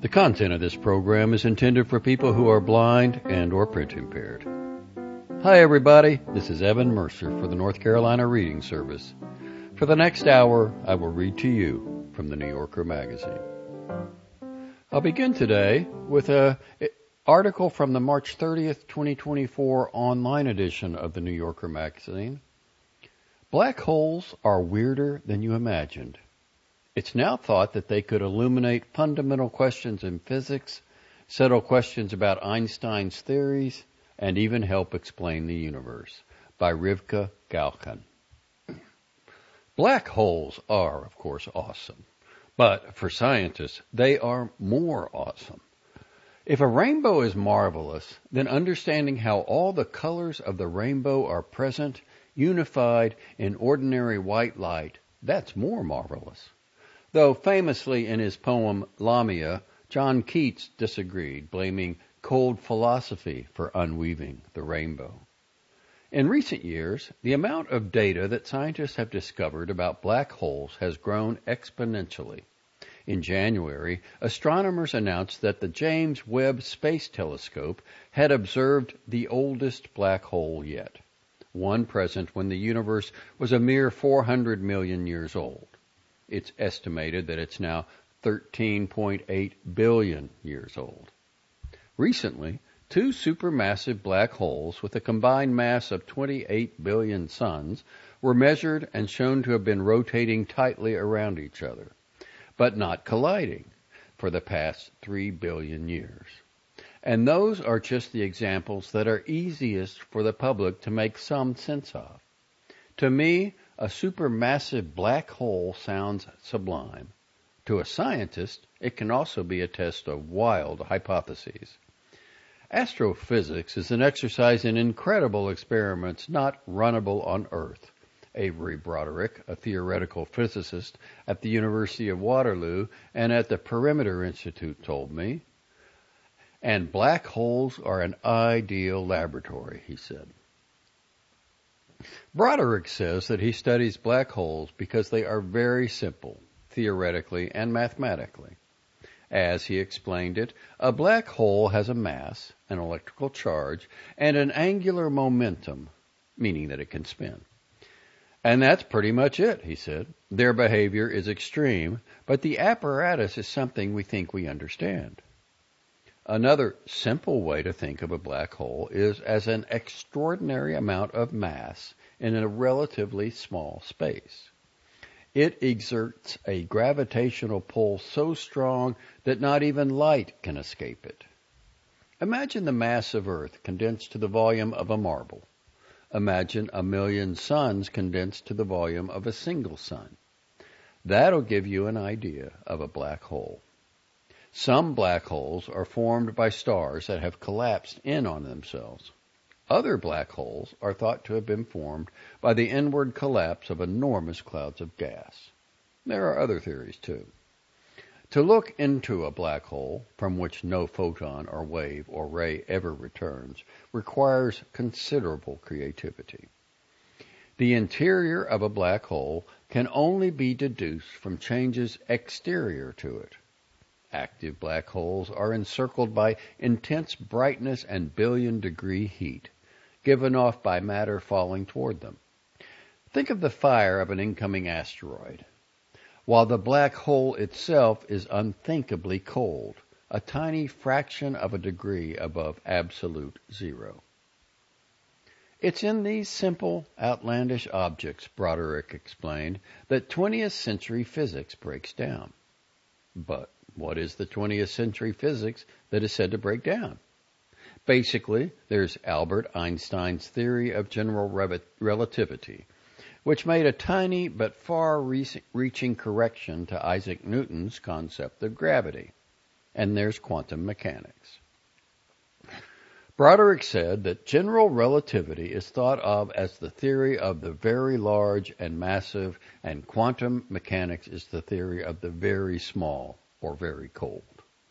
The content of this program is intended for people who are blind and or print impaired. Hi everybody, this is Evan Mercer for the North Carolina Reading Service. For the next hour, I will read to you from the New Yorker magazine. I'll begin today with an article from the March 30th, 2024 online edition of the New Yorker magazine. Black holes are weirder than you imagined. It's now thought that they could illuminate fundamental questions in physics, settle questions about Einstein's theories, and even help explain the universe. By Rivka Galkin. Black holes are, of course, awesome. But for scientists, they are more awesome. If a rainbow is marvelous, then understanding how all the colors of the rainbow are present, unified in ordinary white light, that's more marvelous. Though famously in his poem Lamia, John Keats disagreed, blaming cold philosophy for unweaving the rainbow. In recent years, the amount of data that scientists have discovered about black holes has grown exponentially. In January, astronomers announced that the James Webb Space Telescope had observed the oldest black hole yet, one present when the universe was a mere 400 million years old. It's estimated that it's now 13.8 billion years old. Recently, two supermassive black holes with a combined mass of 28 billion suns were measured and shown to have been rotating tightly around each other, but not colliding, for the past 3 billion years. And those are just the examples that are easiest for the public to make some sense of. To me, a supermassive black hole sounds sublime. To a scientist, it can also be a test of wild hypotheses. Astrophysics is an exercise in incredible experiments not runnable on Earth. Avery Broderick, a theoretical physicist at the University of Waterloo and at the Perimeter Institute, told me. And black holes are an ideal laboratory, he said. Broderick says that he studies black holes because they are very simple, theoretically and mathematically. As he explained it, a black hole has a mass, an electrical charge, and an angular momentum, meaning that it can spin. And that's pretty much it, he said. Their behavior is extreme, but the apparatus is something we think we understand. Another simple way to think of a black hole is as an extraordinary amount of mass in a relatively small space. It exerts a gravitational pull so strong that not even light can escape it. Imagine the mass of Earth condensed to the volume of a marble. Imagine a million suns condensed to the volume of a single sun. That'll give you an idea of a black hole. Some black holes are formed by stars that have collapsed in on themselves. Other black holes are thought to have been formed by the inward collapse of enormous clouds of gas. There are other theories too. To look into a black hole, from which no photon or wave or ray ever returns, requires considerable creativity. The interior of a black hole can only be deduced from changes exterior to it. Active black holes are encircled by intense brightness and billion-degree heat, given off by matter falling toward them. Think of the fire of an incoming asteroid. While the black hole itself is unthinkably cold, a tiny fraction of a degree above absolute zero. It's in these simple, outlandish objects, Broderick explained, that 20th century physics breaks down. But what is the 20th century physics that is said to break down? Basically, there's Albert Einstein's theory of general relativity, which made a tiny but far-reaching correction to Isaac Newton's concept of gravity. And there's quantum mechanics. Broderick said that general relativity is thought of as the theory of the very large and massive, and quantum mechanics is the theory of the very small or very cold.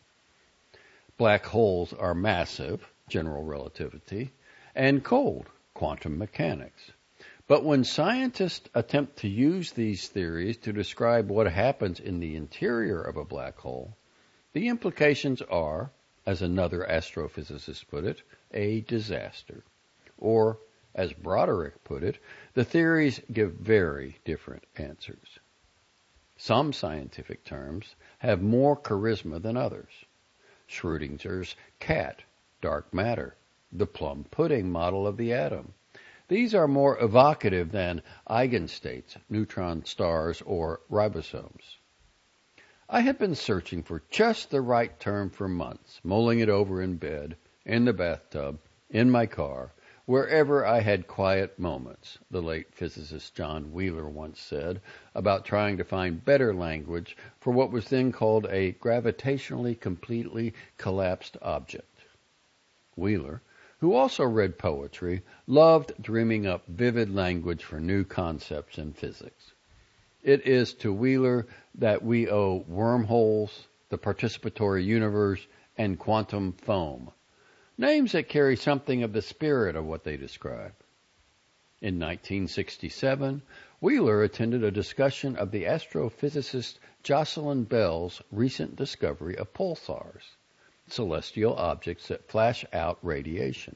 Black holes are massive, general relativity, and cold, quantum mechanics. But when scientists attempt to use these theories to describe what happens in the interior of a black hole, The implications are, as another astrophysicist put it, a disaster. Or, as Broderick put it, the theories give very different answers. Some scientific terms have more charisma than others. Schrödinger's cat, dark matter, the plum pudding model of the atom. These are more evocative than eigenstates, neutron stars, or ribosomes. I had been searching for just the right term for months, mulling it over in bed, in the bathtub, in my car, wherever I had quiet moments, the late physicist John Wheeler once said, about trying to find better language for what was then called a gravitationally completely collapsed object. Wheeler, who also read poetry, loved dreaming up vivid language for new concepts in physics. It is to Wheeler that we owe wormholes, the participatory universe, and quantum foam, names that carry something of the spirit of what they describe. In 1967, Wheeler attended a discussion of the astrophysicist Jocelyn Bell's recent discovery of pulsars, celestial objects that flash out radiation.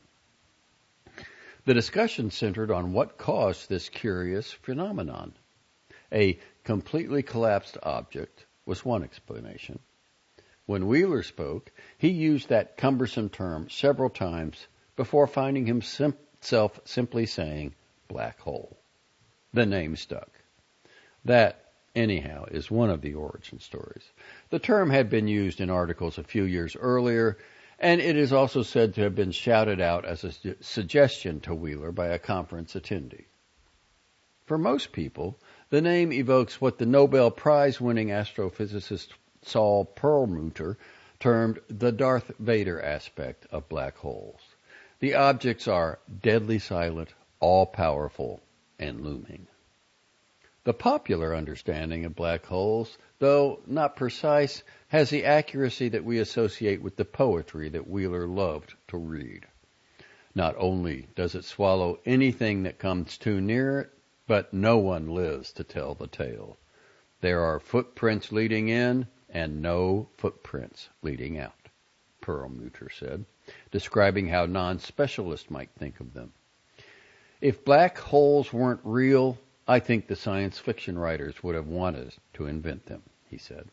The discussion centered on what caused this curious phenomenon. A completely collapsed object was one explanation. When Wheeler spoke, he used that cumbersome term several times before finding himself simply saying black hole. The name stuck. That, anyhow, is one of the origin stories. The term had been used in articles a few years earlier, and it is also said to have been shouted out as a suggestion to Wheeler by a conference attendee. For most people, the name evokes what the Nobel Prize-winning astrophysicist Saul Perlmutter termed the Darth Vader aspect of black holes. The objects are deadly silent, all-powerful, and looming. The popular understanding of black holes, though not precise, has the accuracy that we associate with the poetry that Wheeler loved to read. Not only does it swallow anything that comes too near it, but no one lives to tell the tale. There are footprints leading in and no footprints leading out, Perlmutter said, describing how non-specialists might think of them. If black holes weren't real, I think the science fiction writers would have wanted to invent them, he said.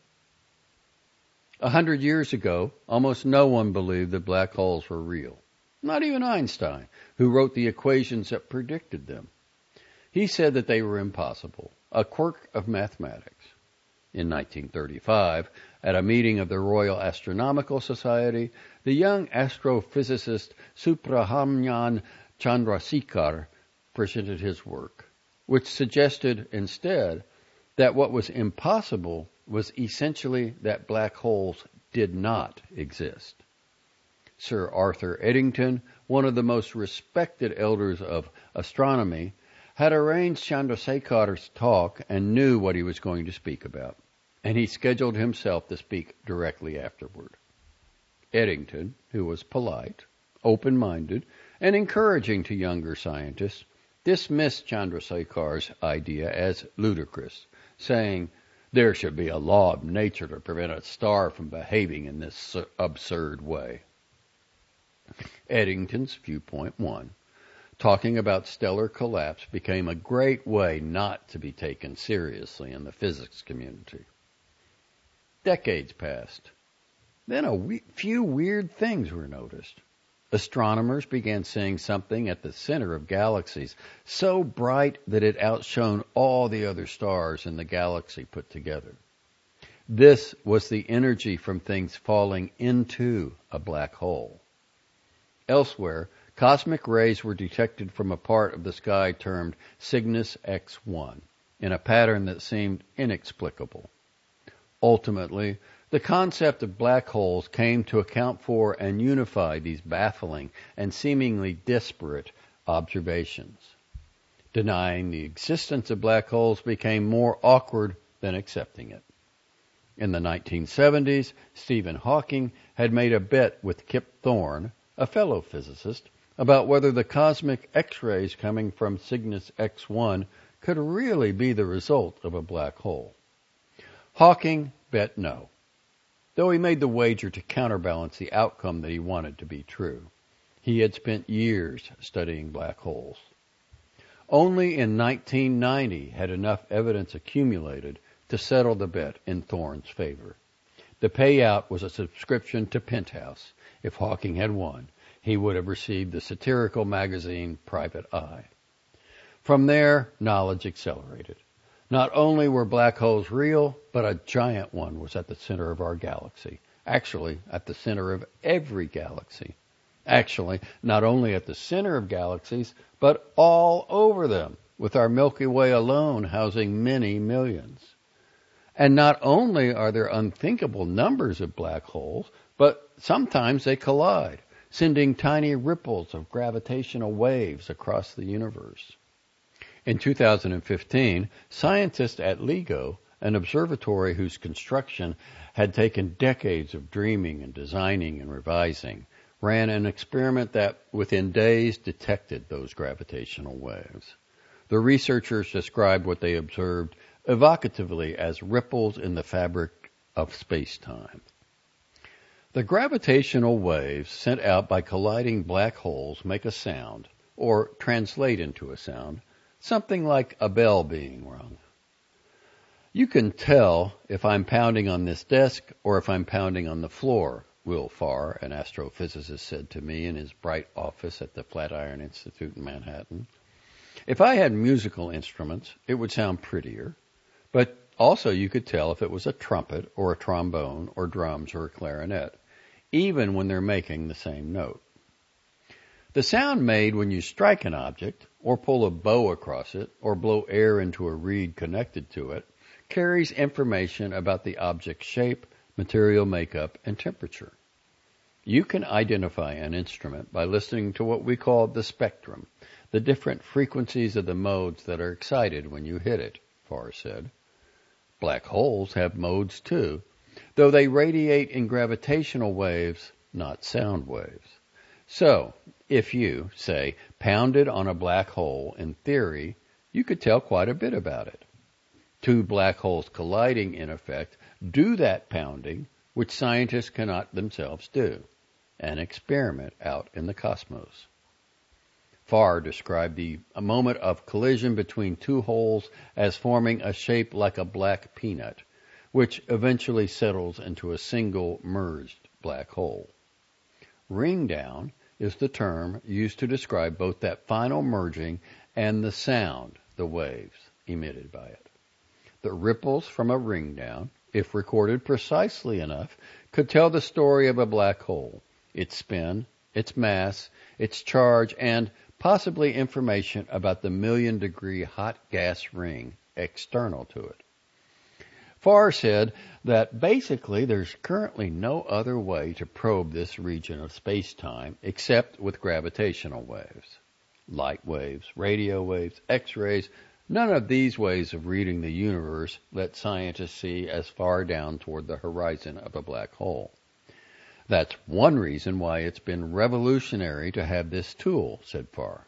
100 years ago, almost no one believed that black holes were real. Not even Einstein, who wrote the equations that predicted them. He said that they were impossible, a quirk of mathematics. In 1935, at a meeting of the Royal Astronomical Society, the young astrophysicist Subrahmanyan Chandrasekhar presented his work, which suggested instead that what was impossible was essentially that black holes did not exist. Sir Arthur Eddington, one of the most respected elders of astronomy, had arranged Chandrasekhar's talk and knew what he was going to speak about, and he scheduled himself to speak directly afterward. Eddington, who was polite, open-minded, and encouraging to younger scientists, dismissed Chandrasekhar's idea as ludicrous, saying, "There should be a law of nature to prevent a star from behaving in this absurd way." Eddington's viewpoint won. Talking about stellar collapse became a great way not to be taken seriously in the physics community. Decades passed. Then a few weird things were noticed. Astronomers began seeing something at the center of galaxies so bright that it outshone all the other stars in the galaxy put together. This was the energy from things falling into a black hole. Elsewhere, cosmic rays were detected from a part of the sky termed Cygnus X1 in a pattern that seemed inexplicable. Ultimately, the concept of black holes came to account for and unify these baffling and seemingly disparate observations. Denying the existence of black holes became more awkward than accepting it. In the 1970s, Stephen Hawking had made a bet with Kip Thorne, a fellow physicist, about whether the cosmic X-rays coming from Cygnus X1 could really be the result of a black hole. Hawking bet no. though he made the wager to counterbalance the outcome that he wanted to be true. He had spent years studying black holes. Only in 1990 had enough evidence accumulated to settle the bet in Thorne's favor. The payout was a subscription to Penthouse. If Hawking had won, he would have received the satirical magazine Private Eye. From there, knowledge accelerated. Not only were black holes real, but a giant one was at the center of our galaxy. Actually, at the center of every galaxy. Actually, not only at the center of galaxies, but all over them, with our Milky Way alone housing many millions. And not only are there unthinkable numbers of black holes, but sometimes they collide, sending tiny ripples of gravitational waves across the universe. In 2015, scientists at LIGO, an observatory whose construction had taken decades of dreaming and designing and revising, ran an experiment that, within days, detected those gravitational waves. The researchers described what they observed evocatively as ripples in the fabric of space-time. The gravitational waves sent out by colliding black holes make a sound, or translate into a sound, something like a bell being rung. You can tell if I'm pounding on this desk or if I'm pounding on the floor, Will Farr, an astrophysicist, said to me in his bright office at the Flatiron Institute in Manhattan. If I had musical instruments, it would sound prettier, but also you could tell if it was a trumpet or a trombone or drums or a clarinet, even when they're making the same note. The sound made when you strike an object, or pull a bow across it, or blow air into a reed connected to it, carries information about the object's shape, material makeup, and temperature. You can identify an instrument by listening to what we call the spectrum, the different frequencies of the modes that are excited when you hit it, Farr said. Black holes have modes too, though they radiate in gravitational waves, not sound waves. So, if you, say, pounded on a black hole, in theory, you could tell quite a bit about it. Two black holes colliding, in effect, do that pounding, which scientists cannot themselves do, an experiment out in the cosmos. Farr described a moment of collision between two holes as forming a shape like a black peanut, which eventually settles into a single merged black hole. Ringdown is the term used to describe both that final merging and the sound, the waves, emitted by it. The ripples from a ringdown, if recorded precisely enough, could tell the story of a black hole, its spin, its mass, its charge, and possibly information about the million-degree hot gas ring external to it. Farr said that basically there's currently no other way to probe this region of space-time except with gravitational waves. Light waves, radio waves, X-rays, none of these ways of reading the universe let scientists see as far down toward the horizon of a black hole. That's one reason why it's been revolutionary to have this tool, said Farr.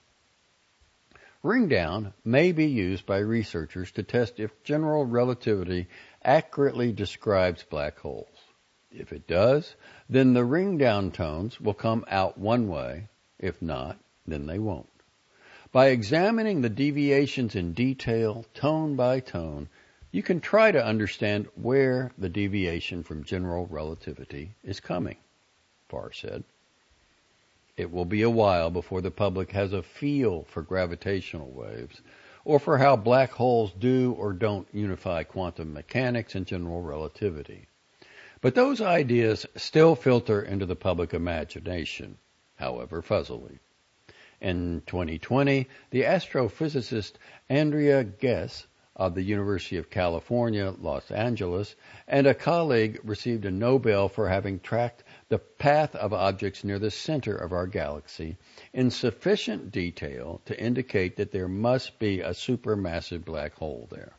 Ringdown may be used by researchers to test if general relativity accurately describes black holes. If it does, then the ringdown tones will come out one way. If not, then they won't. By examining the deviations in detail, tone by tone, you can try to understand where the deviation from general relativity is coming, Farr said. It will be a while before the public has a feel for gravitational waves or for how black holes do or don't unify quantum mechanics and general relativity. But those ideas still filter into the public imagination, however fuzzily. In 2020, the astrophysicist Andrea Ghez of the University of California, Los Angeles, and a colleague received a Nobel for having tracked the path of objects near the center of our galaxy in sufficient detail to indicate that there must be a supermassive black hole there.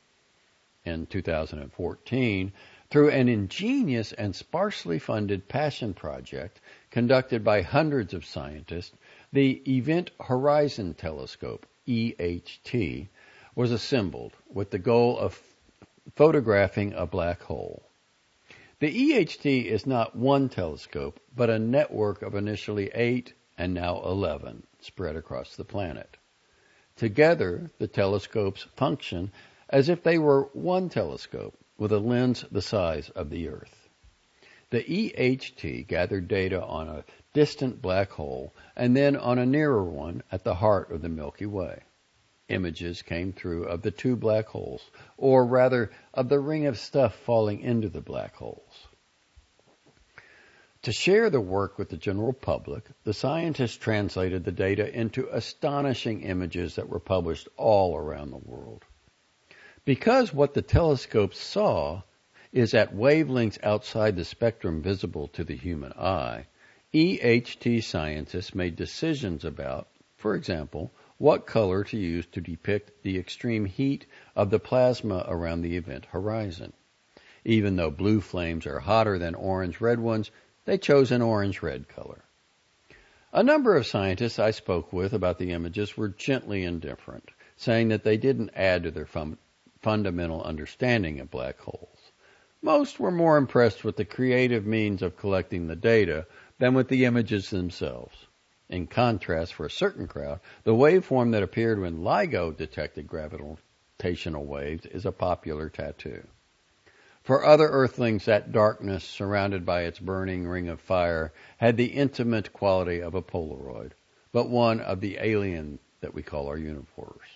In 2014, through an ingenious and sparsely funded passion project conducted by hundreds of scientists, the Event Horizon Telescope, EHT, was assembled with the goal of photographing a black hole. The EHT is not one telescope, but a network of initially 8 and now 11 spread across the planet. Together, the telescopes function as if they were one telescope with a lens the size of the Earth. The EHT gathered data on a distant black hole and then on a nearer one at the heart of the Milky Way. Images came through of the two black holes, or rather of the ring of stuff falling into the black holes. To share the work with the general public, the scientists translated the data into astonishing images that were published all around the world. Because what the telescopes saw is at wavelengths outside the spectrum visible to the human eye, EHT scientists made decisions about, for example, what color to use to depict the extreme heat of the plasma around the event horizon. Even though blue flames are hotter than orange-red ones, they chose an orange-red color. A number of scientists I spoke with about the images were gently indifferent, saying that they didn't add to their fundamental understanding of black holes. Most were more impressed with the creative means of collecting the data than with the images themselves. In contrast, for a certain crowd, the waveform that appeared when LIGO detected gravitational waves is a popular tattoo. For other earthlings, that darkness, surrounded by its burning ring of fire, had the intimate quality of a Polaroid, but one of the alien that we call our universe.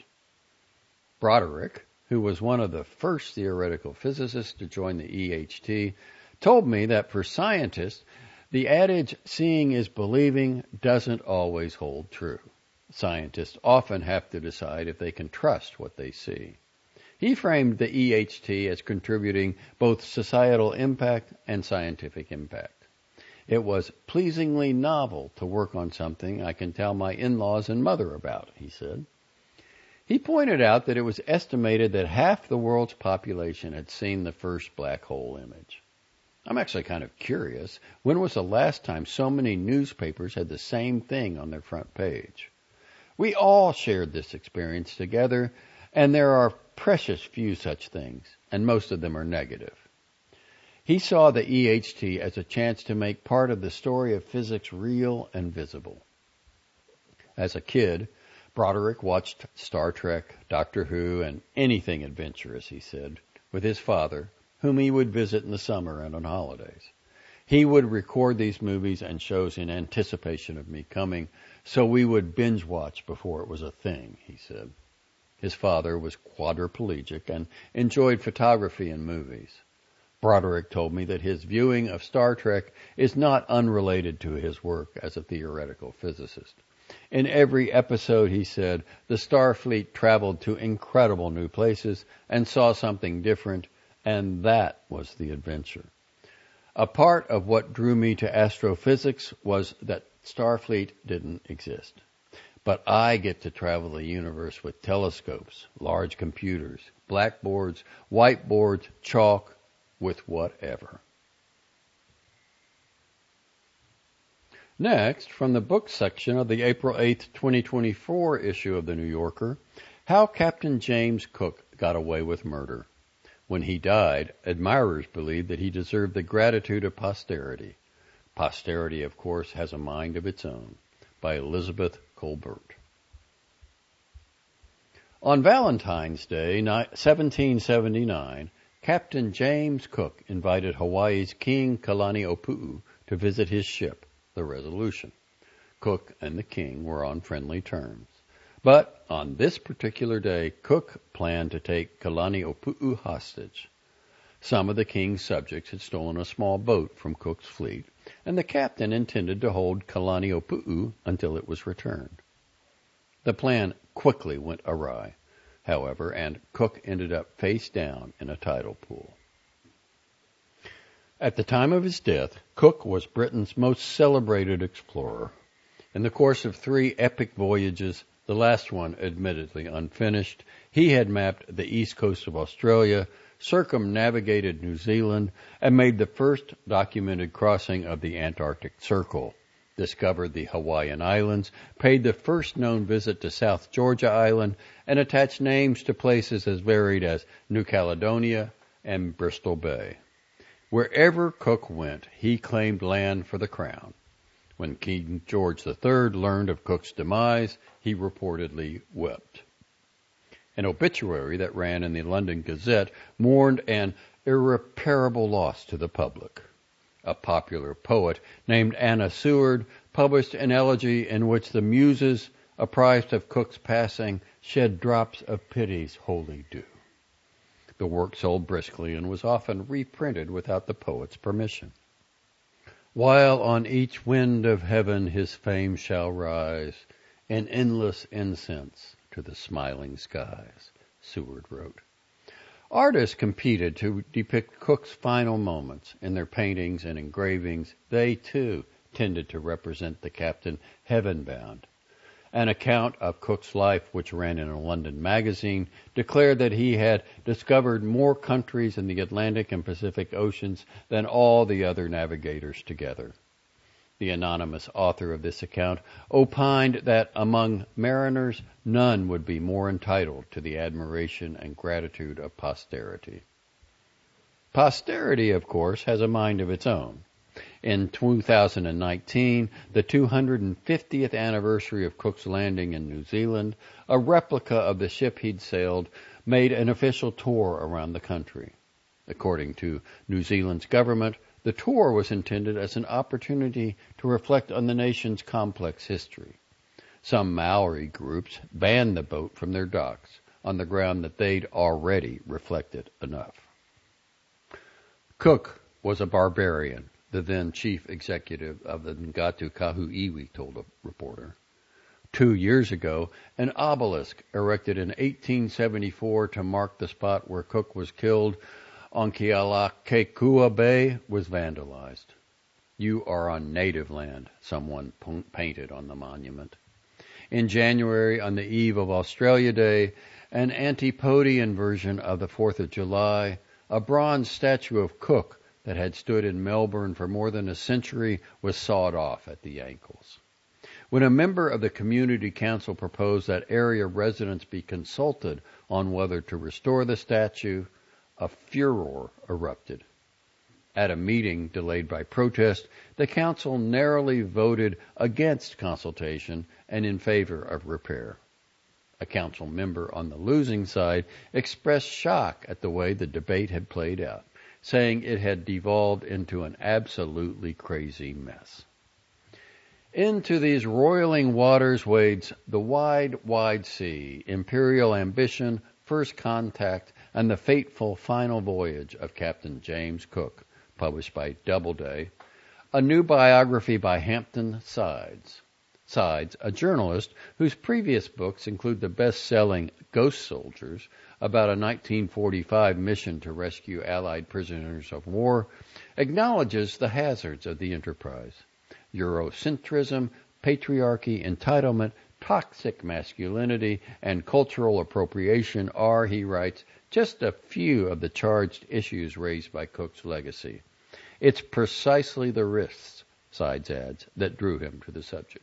Broderick, who was one of the first theoretical physicists to join the EHT, told me that for scientists, the adage, seeing is believing, doesn't always hold true. Scientists often have to decide if they can trust what they see. He framed the EHT as contributing both societal impact and scientific impact. It was pleasingly novel to work on something I can tell my in-laws and mother about, he said. He pointed out that it was estimated that half the world's population had seen the first black hole image. I'm actually kind of curious, when was the last time so many newspapers had the same thing on their front page? We all shared this experience together, and there are precious few such things, and most of them are negative. He saw the EHT as a chance to make part of the story of physics real and visible. As a kid, Broderick watched Star Trek, Doctor Who, and anything adventurous, he said, with his father, whom he would visit in the summer and on holidays. He would record these movies and shows in anticipation of me coming, so we would binge watch before it was a thing, he said. His father was quadriplegic and enjoyed photography and movies. Broderick told me that his viewing of Star Trek is not unrelated to his work as a theoretical physicist. In every episode, he said, the Starfleet traveled to incredible new places and saw something different, and that was the adventure. A part of what drew me to astrophysics was that Starfleet didn't exist. But I get to travel the universe with telescopes, large computers, blackboards, whiteboards, chalk, with whatever. Next, from the book section of the April 8, 2024 issue of The New Yorker, How Captain James Cook Got Away with Murder. When he died, admirers believed that he deserved the gratitude of posterity. Posterity, of course, has a mind of its own. By Elizabeth Colbert. On Valentine's Day, 1779, Captain James Cook invited Hawaii's King Kalaniʻōpuʻu to visit his ship, the Resolution. Cook and the king were on friendly terms. But on this particular day, Cook planned to take Kalaniʻōpuʻu hostage. Some of the king's subjects had stolen a small boat from Cook's fleet, and the captain intended to hold Kalaniʻōpuʻu until it was returned. The plan quickly went awry, however, and Cook ended up face down in a tidal pool. At the time of his death, Cook was Britain's most celebrated explorer. In the course of 3 epic voyages, the last one admittedly unfinished, he had mapped the east coast of Australia, circumnavigated New Zealand, and made the first documented crossing of the Antarctic Circle, discovered the Hawaiian Islands, paid the first known visit to South Georgia Island, and attached names to places as varied as New Caledonia and Bristol Bay. Wherever Cook went, he claimed land for the crown. When King George III learned of Cook's demise, he reportedly wept. An obituary that ran in the London Gazette mourned an irreparable loss to the public. A popular poet named Anna Seward published an elegy in which the muses, apprised of Cook's passing, shed drops of pity's holy dew. The work sold briskly and was often reprinted without the poet's permission. While on each wind of heaven his fame shall rise, an endless incense to the smiling skies, Seward wrote. Artists competed to depict Cook's final moments. In their paintings and engravings, they too tended to represent the captain heaven-bound. An account of Cook's life, which ran in a London magazine, declared that he had discovered more countries in the Atlantic and Pacific Oceans than all the other navigators together. The anonymous author of this account opined that among mariners none would be more entitled to the admiration and gratitude of posterity. Posterity, of course, has a mind of its own. In 2019, the 250th anniversary of Cook's landing in New Zealand, a replica of the ship he'd sailed made an official tour around the country. According to New Zealand's government, the tour was intended as an opportunity to reflect on the nation's complex history. Some Maori groups banned the boat from their docks on the ground that they'd already reflected enough. Cook was a barbarian, the then chief executive of the Ngāti Kahuiwi told a reporter. 2 years ago, an obelisk erected in 1874 to mark the spot where Cook was killed on Kealakekua Bay was vandalized. "You are on native land," someone painted on the monument. In January, on the eve of Australia Day, an Antipodean version of the 4th of July, a bronze statue of Cook that had stood in Melbourne for more than a century was sawed off at the ankles. When a member of the community council proposed that area residents be consulted on whether to restore the statue, a furor erupted. At a meeting delayed by protest, the council narrowly voted against consultation and in favor of repair. A council member on the losing side expressed shock at the way the debate had played out, saying it had devolved into an absolutely crazy mess. Into these roiling waters wades the wide, wide sea, imperial ambition, first contact, and the fateful final voyage of Captain James Cook, published by Doubleday, a new biography by Hampton Sides, a journalist whose previous books include the best-selling Ghost Soldiers, about a 1945 mission to rescue Allied prisoners of war, acknowledges the hazards of the enterprise. Eurocentrism, patriarchy, entitlement, toxic masculinity, and cultural appropriation are, he writes, just a few of the charged issues raised by Cook's legacy. It's precisely the risks, Sides adds, that drew him to the subject.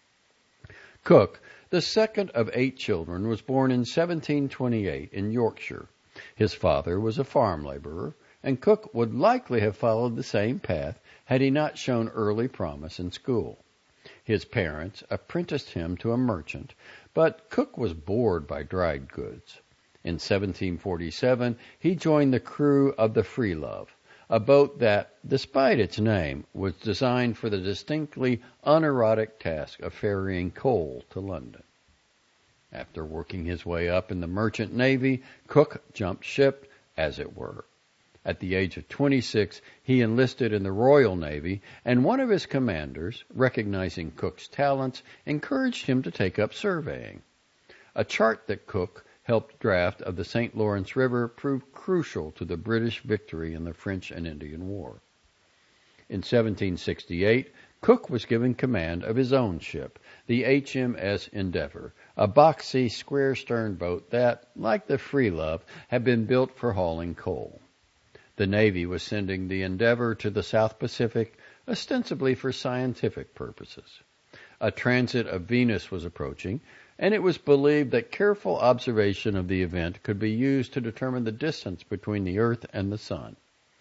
Cook, the second of 8 children, was born in 1728 in Yorkshire. His father was a farm laborer, and Cook would likely have followed the same path had he not shown early promise in school. His parents apprenticed him to a merchant, but Cook was bored by dried goods. In 1747, he joined the crew of the Freelove, a boat that, despite its name, was designed for the distinctly unerotic task of ferrying coal to London. After working his way up in the merchant navy, Cook jumped ship, as it were. At the age of 26, he enlisted in the Royal Navy, and one of his commanders, recognizing Cook's talents, encouraged him to take up surveying. A chart that Cook helped draft of the St. Lawrence River proved crucial to the British victory in the French and Indian War. In 1768, Cook was given command of his own ship, the HMS Endeavour, a boxy, square-sterned boat that, like the Freelove, had been built for hauling coal. The Navy was sending the Endeavour to the South Pacific, ostensibly for scientific purposes. A transit of Venus was approaching, and it was believed that careful observation of the event could be used to determine the distance between the Earth and the Sun.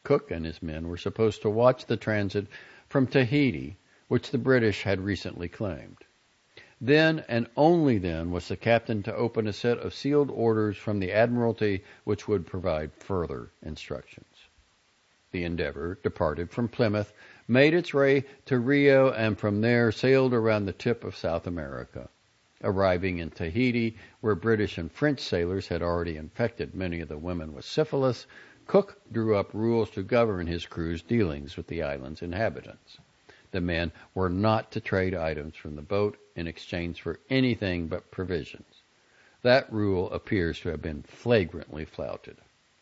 Cook and his men were supposed to watch the transit from Tahiti, which the British had recently claimed. Then and only then was the captain to open a set of sealed orders from the Admiralty which would provide further instructions. The Endeavour departed from Plymouth, made its way to Rio, and from there sailed around the tip of South America. Arriving in Tahiti, where British and French sailors had already infected many of the women with syphilis, Cook drew up rules to govern his crew's dealings with the island's inhabitants. The men were not to trade items from the boat in exchange for anything but provisions. That rule appears to have been flagrantly flouted.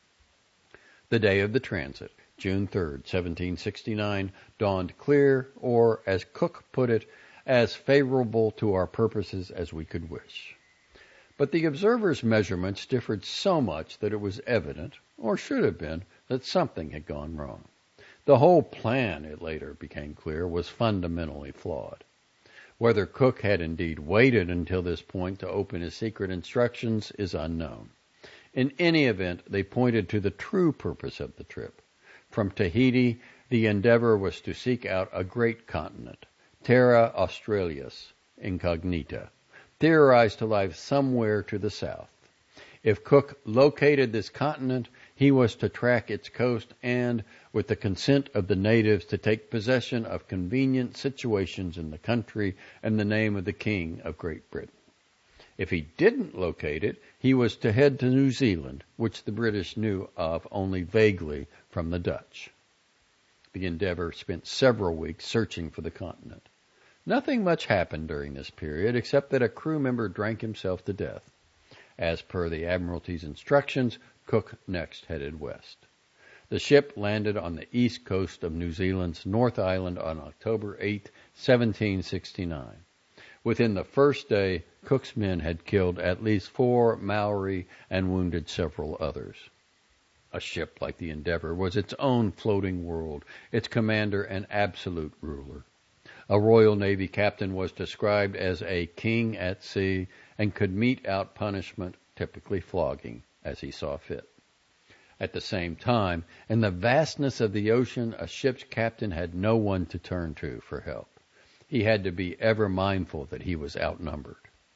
The day of the transit, June 3rd, 1769, dawned clear, or, as Cook put it, as favorable to our purposes as we could wish. But the observer's measurements differed so much that it was evident, or should have been, that something had gone wrong. The whole plan, it later became clear, was fundamentally flawed. Whether Cook had indeed waited until this point to open his secret instructions is unknown. In any event, they pointed to the true purpose of the trip. From Tahiti, the Endeavour was to seek out a great continent, Terra Australis Incognita, theorized to lie somewhere to the south. If Cook located this continent, he was to track its coast and, with the consent of the natives, to take possession of convenient situations in the country and the name of the King of Great Britain. If he didn't locate it, he was to head to New Zealand, which the British knew of only vaguely from the Dutch. The Endeavour spent several weeks searching for the continent. Nothing much happened during this period, except that a crew member drank himself to death. As per the Admiralty's instructions, Cook next headed west. The ship landed on the east coast of New Zealand's North Island on October 8, 1769. Within the first day, Cook's men had killed at least 4 Maori and wounded several others. A ship like the Endeavour was its own floating world, its commander an absolute ruler. A Royal Navy captain was described as a king at sea and could mete out punishment, typically flogging, as he saw fit. At the same time, in the vastness of the ocean, a ship's captain had no one to turn to for help. He had to be ever mindful that he was outnumbered.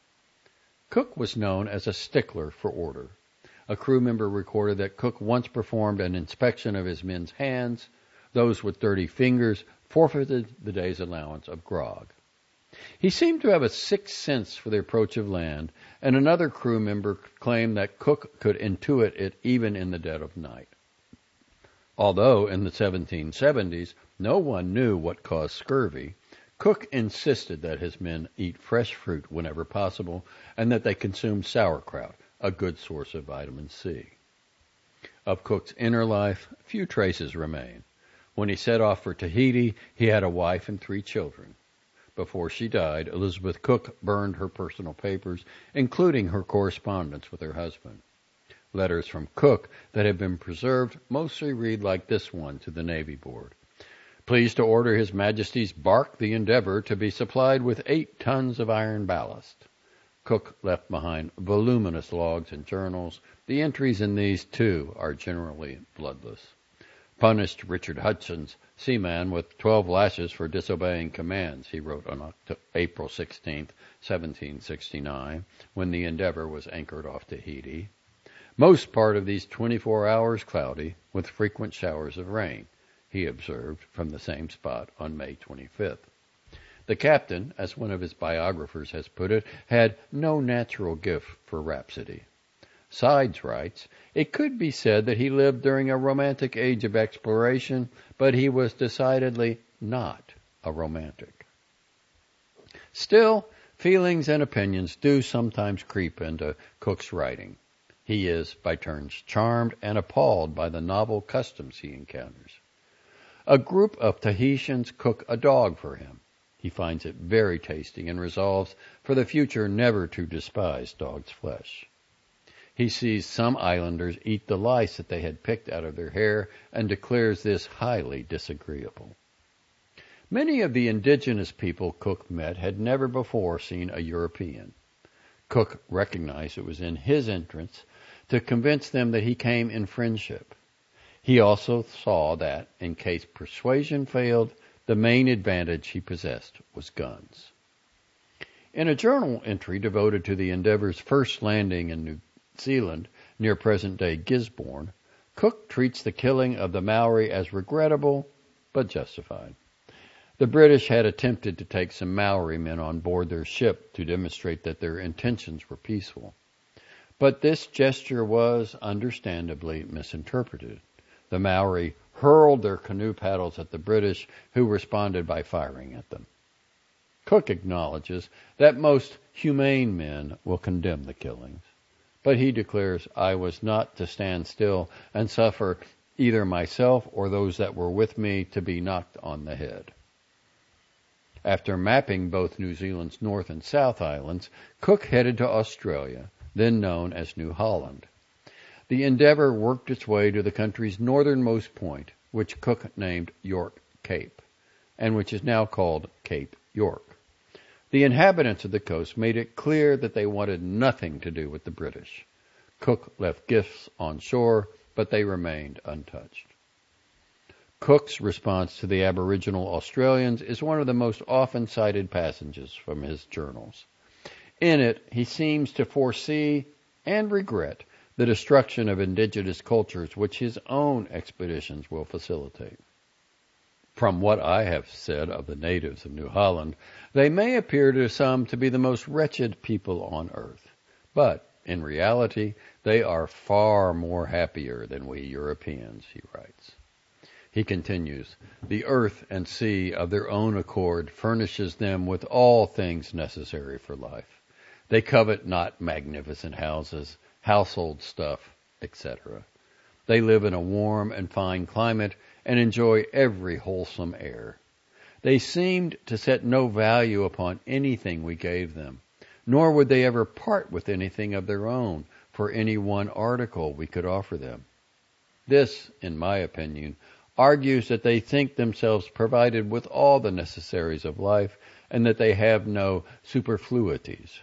Cook was known as a stickler for order. A crew member recorded that Cook once performed an inspection of his men's hands. Those with dirty fingers forfeited the day's allowance of grog. He seemed to have a sixth sense for the approach of land, and another crew member claimed that Cook could intuit it even in the dead of night. Although in the 1770s no one knew what caused scurvy, Cook insisted that his men eat fresh fruit whenever possible and that they consume sauerkraut, a good source of vitamin C. Of Cook's inner life, few traces remain. When he set off for Tahiti, he had a wife and 3 children. Before she died, Elizabeth Cook burned her personal papers, including her correspondence with her husband. Letters from Cook that have been preserved mostly read like this one to the Navy Board. Pleased to order His Majesty's bark, the Endeavour, to be supplied with 8 tons of iron ballast. Cook left behind voluminous logs and journals. The entries in these, too, are generally bloodless. Punished Richard Hudson's seaman with 12 lashes for disobeying commands, he wrote on April 16, 1769, when the Endeavour was anchored off Tahiti. Most part of these 24 hours cloudy, with frequent showers of rain, he observed from the same spot on May 25th. The captain, as one of his biographers has put it, had no natural gift for rhapsody. Sides writes, it could be said that he lived during a romantic age of exploration, but he was decidedly not a romantic. Still, feelings and opinions do sometimes creep into Cook's writing. He is, by turns, charmed and appalled by the novel customs he encounters. A group of Tahitians cook a dog for him. He finds it very tasty and resolves for the future never to despise dog's flesh. He sees some islanders eat the lice that they had picked out of their hair and declares this highly disagreeable. Many of the indigenous people Cook met had never before seen a European. Cook recognized it was in his interest to convince them that he came in friendship. He also saw that, in case persuasion failed, the main advantage he possessed was guns. In a journal entry devoted to the Endeavour's first landing in New Zealand, near present-day Gisborne, Cook treats the killing of the Maori as regrettable, but justified. The British had attempted to take some Maori men on board their ship to demonstrate that their intentions were peaceful. But this gesture was, understandably, misinterpreted. The Maori hurled their canoe paddles at the British, who responded by firing at them. Cook acknowledges that most humane men will condemn the killings, but he declares, "I was not to stand still and suffer either myself or those that were with me to be knocked on the head." After mapping both New Zealand's North and South Islands, Cook headed to Australia, then known as New Holland. The Endeavour worked its way to the country's northernmost point, which Cook named York Cape, and which is now called Cape York. The inhabitants of the coast made it clear that they wanted nothing to do with the British. Cook left gifts on shore, but they remained untouched. Cook's response to the Aboriginal Australians is one of the most often cited passages from his journals. In it, he seems to foresee and regret the destruction of indigenous cultures which his own expeditions will facilitate. From what I have said of the natives of New Holland, they may appear to some to be the most wretched people on earth, but in reality they are far more happier than we Europeans, he writes. He continues, "The earth and sea of their own accord furnishes them with all things necessary for life. They covet not magnificent houses, household stuff, etc. They live in a warm and fine climate and enjoy every wholesome air. They seemed to set no value upon anything we gave them, nor would they ever part with anything of their own for any one article we could offer them. This, in my opinion, argues that they think themselves provided with all the necessaries of life and that they have no superfluities."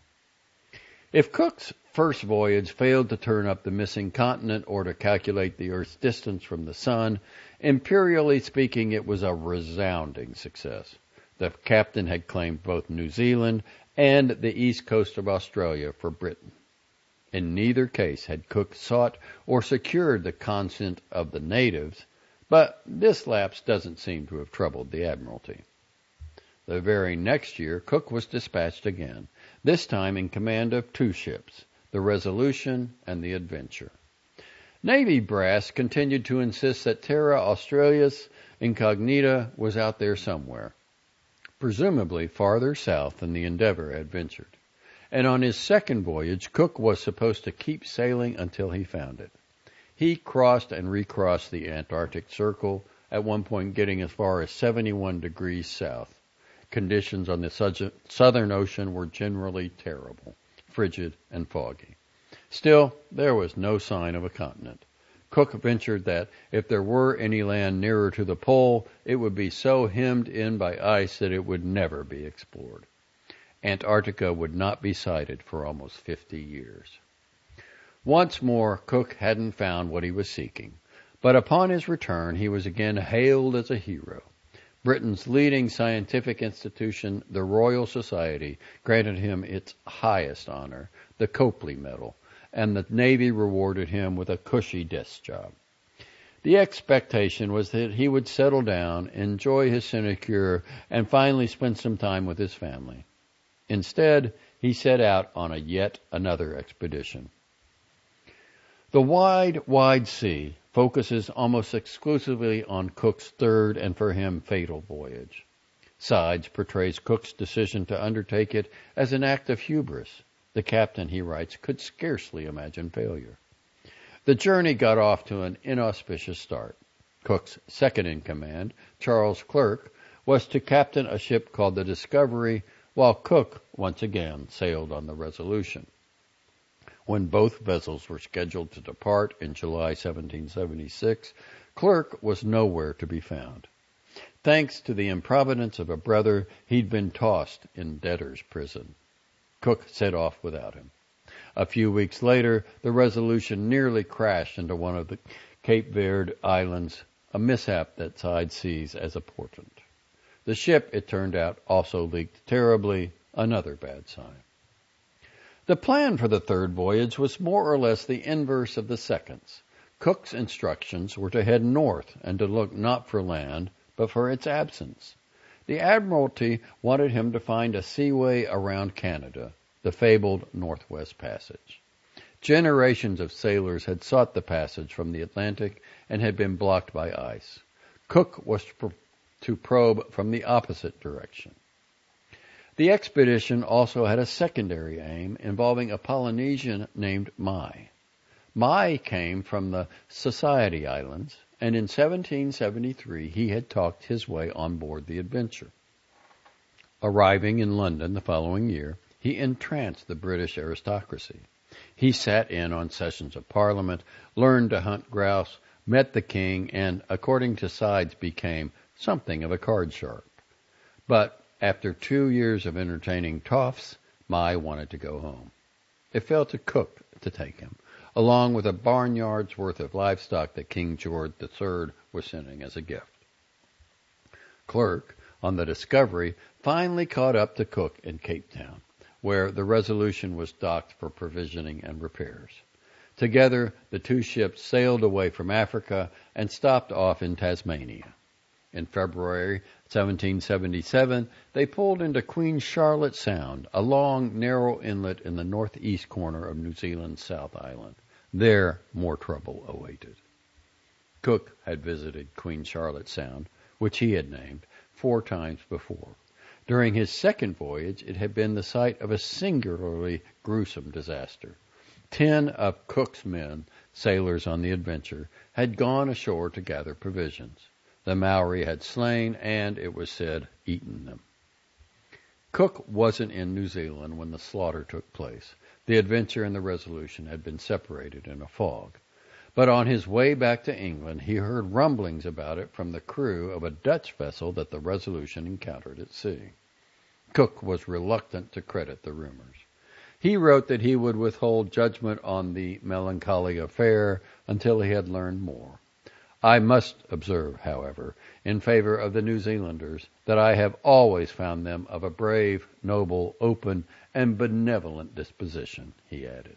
If Cook's first voyage failed to turn up the missing continent or to calculate the Earth's distance from the sun, imperially speaking, it was a resounding success. The captain had claimed both New Zealand and the east coast of Australia for Britain. In neither case had Cook sought or secured the consent of the natives, but this lapse doesn't seem to have troubled the Admiralty. The very next year, Cook was dispatched again, this time in command of two ships, the Resolution and the Adventure. Navy brass continued to insist that Terra Australis Incognita was out there somewhere, presumably farther south than the Endeavour had ventured. And on his second voyage, Cook was supposed to keep sailing until he found it. He crossed and recrossed the Antarctic Circle, at one point getting as far as 71 degrees south. Conditions on the Southern Ocean were generally terrible, frigid and foggy. Still, there was no sign of a continent. Cook ventured that if there were any land nearer to the pole, it would be so hemmed in by ice that it would never be explored. Antarctica would not be sighted for almost 50 years. Once more, Cook hadn't found what he was seeking, but upon his return he was again hailed as a hero. Britain's leading scientific institution, the Royal Society, granted him its highest honor, the Copley Medal, and the Navy rewarded him with a cushy desk job. The expectation was that he would settle down, enjoy his sinecure, and finally spend some time with his family. Instead, he set out on yet another expedition. The Wide, Wide Sea focuses almost exclusively on Cook's third and for him fatal voyage. Sides portrays Cook's decision to undertake it as an act of hubris. The captain, he writes, could scarcely imagine failure. The journey got off to an inauspicious start. Cook's second-in-command, Charles Clerke, was to captain a ship called the Discovery, while Cook once again sailed on the Resolution. When both vessels were scheduled to depart in July 1776, Clerke was nowhere to be found. Thanks to the improvidence of a brother, he'd been tossed in debtor's prison. Cook set off without him. A few weeks later, the Resolution nearly crashed into one of the Cape Verde Islands, a mishap that Sides sees as a portent. The ship, it turned out, also leaked terribly, another bad sign. The plan for the third voyage was more or less the inverse of the second's. Cook's instructions were to head north and to look not for land, but for its absence. The Admiralty wanted him to find a seaway around Canada, the fabled Northwest Passage. Generations of sailors had sought the passage from the Atlantic and had been blocked by ice. Cook was to probe from the opposite direction. The expedition also had a secondary aim involving a Polynesian named Mai. Mai came from the Society Islands, and in 1773 he had talked his way on board the Adventure. Arriving in London the following year, he entranced the British aristocracy. He sat in on sessions of Parliament, learned to hunt grouse, met the king, and, according to Sides, became something of a card sharp. But after 2 years of entertaining toffs, Mai wanted to go home. It fell to Cook to take him, along with a barnyard's worth of livestock that King George III was sending as a gift. Clerk, on the Discovery, finally caught up to Cook in Cape Town, where the Resolution was docked for provisioning and repairs. Together, the two ships sailed away from Africa and stopped off in Tasmania. In February 1777, they pulled into Queen Charlotte Sound, a long, narrow inlet in the northeast corner of New Zealand's South Island. There, more trouble awaited. Cook had visited Queen Charlotte Sound, which he had named, 4 times before. During his second voyage, it had been the site of a singularly gruesome disaster. 10 of Cook's men, sailors on the Adventure, had gone ashore to gather provisions. The Maori had slain and, it was said, eaten them. Cook wasn't in New Zealand when the slaughter took place. The Adventure and the Resolution had been separated in a fog. But on his way back to England, he heard rumblings about it from the crew of a Dutch vessel that the Resolution encountered at sea. Cook was reluctant to credit the rumors. He wrote that he would withhold judgment on the melancholy affair until he had learned more. I must observe, however, in favor of the New Zealanders, that I have always found them of a brave, noble, open, and benevolent disposition, he added.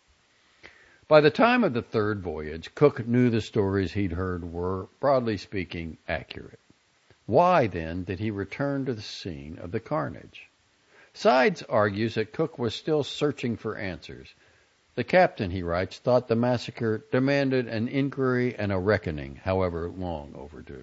By the time of the third voyage, Cook knew the stories he'd heard were, broadly speaking, accurate. Why, then, did he return to the scene of the carnage? Sides argues that Cook was still searching for answers. The captain, he writes, thought the massacre demanded an inquiry and a reckoning, however long overdue.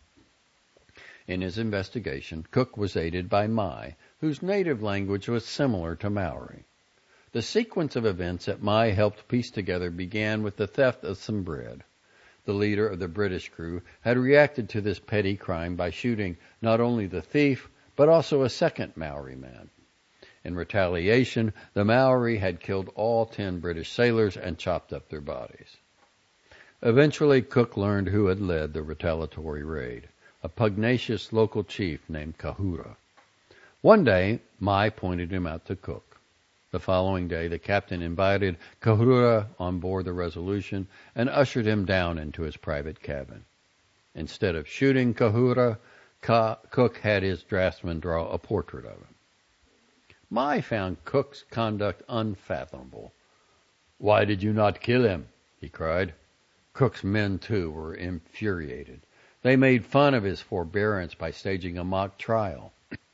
In his investigation, Cook was aided by Mai, whose native language was similar to Maori. The sequence of events that Mai helped piece together began with the theft of some bread. The leader of the British crew had reacted to this petty crime by shooting not only the thief, but also a second Maori man. In retaliation, the Maori had killed all 10 British sailors and chopped up their bodies. Eventually, Cook learned who had led the retaliatory raid, a pugnacious local chief named Kahura. One day, Mai pointed him out to Cook. The following day, the captain invited Kahura on board the Resolution and ushered him down into his private cabin. Instead of shooting Kahura, Cook had his draftsman draw a portrait of him. Mai found Cook's conduct unfathomable. "Why did you not kill him?" he cried. Cook's men, too, were infuriated. They made fun of his forbearance by staging a mock trial.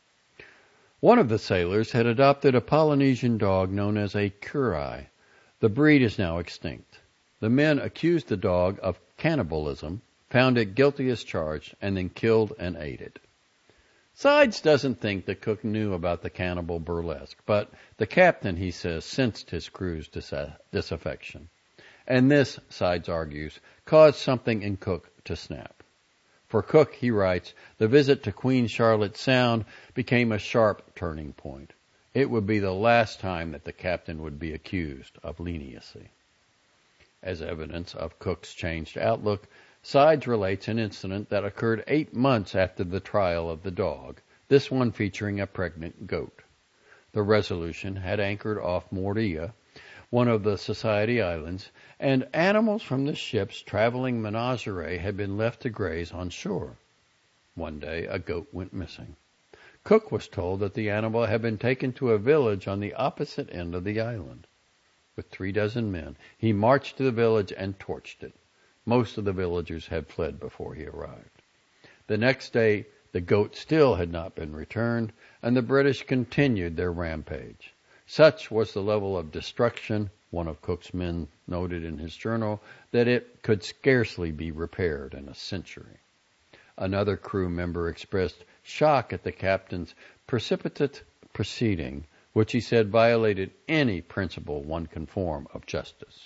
One of the sailors had adopted a Polynesian dog known as a Kurai. The breed is now extinct. The men accused the dog of cannibalism, found it guilty as charged, and then killed and ate it. Sides doesn't think that Cook knew about the cannibal burlesque, but the captain, he says, sensed his crew's disaffection. And this, Sides argues, caused something in Cook to snap. For Cook, he writes, the visit to Queen Charlotte Sound became a sharp turning point. It would be the last time that the captain would be accused of leniency. As evidence of Cook's changed outlook, Sides relates an incident that occurred 8 months after the trial of the dog, this one featuring a pregnant goat. The Resolution had anchored off Moorea one of the Society Islands, and animals from the ship's traveling menagerie had been left to graze on shore. One day, a goat went missing. Cook was told that the animal had been taken to a village on the opposite end of the island. With 36 men, he marched to the village and torched it. Most of the villagers had fled before he arrived. The next day, the goat still had not been returned, and the British continued their rampage. Such was the level of destruction, one of Cook's men noted in his journal, that it could scarcely be repaired in a century. Another crew member expressed shock at the captain's precipitate proceeding, which he said violated any principle one can form of justice.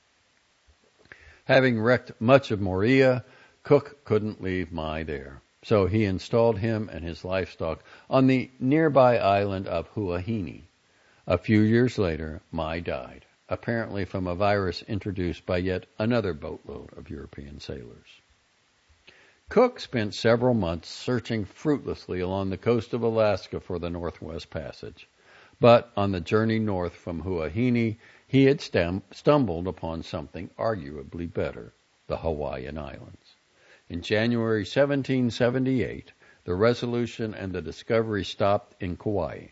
Having wrecked much of Moorea, Cook couldn't leave Mai there, so he installed him and his livestock on the nearby island of Huahine. A few years later, Mai died, apparently from a virus introduced by yet another boatload of European sailors. Cook spent several months searching fruitlessly along the coast of Alaska for the Northwest Passage. But on the journey north from Huahine, he had stumbled upon something arguably better, the Hawaiian Islands. In January 1778, the Resolution and the Discovery stopped in Kauai.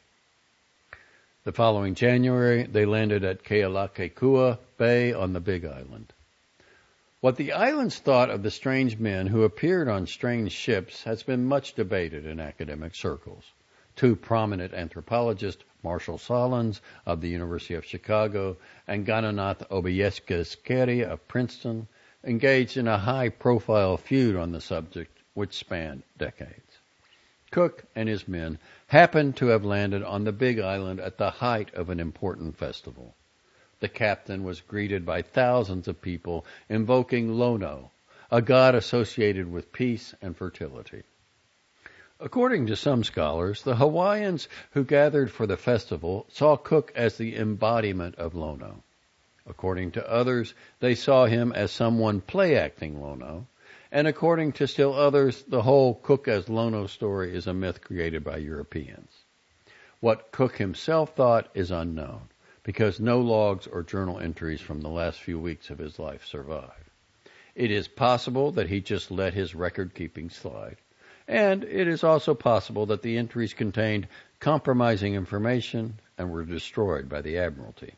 The following January, they landed at Kealakekua Bay on the Big Island. What the islands thought of the strange men who appeared on strange ships has been much debated in academic circles. Two prominent anthropologists, Marshall Solons of the University of Chicago and Gananath Obieska-Skeri of Princeton, engaged in a high-profile feud on the subject which spanned decades. Cook and his men happened to have landed on the Big Island at the height of an important festival. The captain was greeted by thousands of people invoking Lono, a god associated with peace and fertility. According to some scholars, the Hawaiians who gathered for the festival saw Cook as the embodiment of Lono. According to others, they saw him as someone play-acting Lono, and according to still others, the whole Cook as Lono story is a myth created by Europeans. What Cook himself thought is unknown, because no logs or journal entries from the last few weeks of his life survive. It is possible that he just let his record-keeping slide, and it is also possible that the entries contained compromising information and were destroyed by the Admiralty.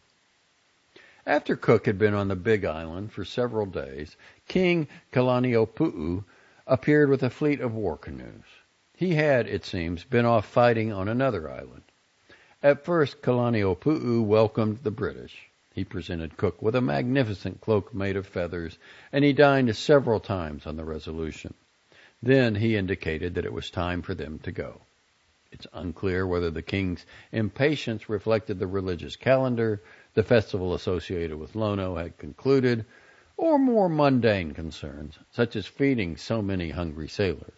After Cook had been on the Big Island for several days, King Kalaniʻōpuʻu appeared with a fleet of war canoes. He had, it seems, been off fighting on another island. At first, Kalaniʻōpuʻu welcomed the British. He presented Cook with a magnificent cloak made of feathers, and he dined several times on the Resolution. Then he indicated that it was time for them to go. It's unclear whether the king's impatience reflected the religious calendar, the festival associated with Lono had concluded, or more mundane concerns, such as feeding so many hungry sailors.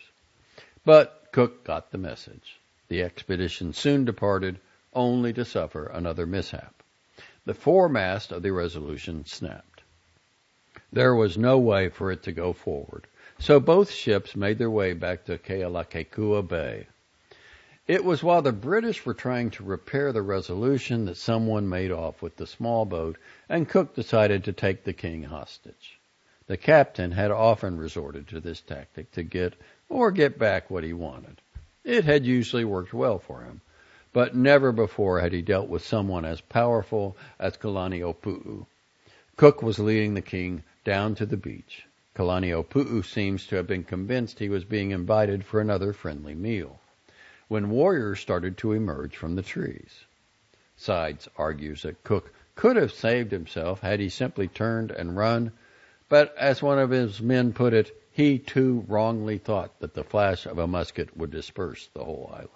But Cook got the message. The expedition soon departed, only to suffer another mishap. The foremast of the Resolution snapped. There was no way for it to go forward, so both ships made their way back to Kealakekua Bay. It was while the British were trying to repair the Resolution that someone made off with the small boat, and Cook decided to take the king hostage. The captain had often resorted to this tactic to get back what he wanted. It had usually worked well for him, but never before had he dealt with someone as powerful as Kalaniʻōpuʻu. Cook was leading the king down to the beach. Kalaniʻōpuʻu seems to have been convinced he was being invited for another friendly meal, when warriors started to emerge from the trees. Sides argues that Cook could have saved himself had he simply turned and run, but as one of his men put it, he too wrongly thought that the flash of a musket would disperse the whole island.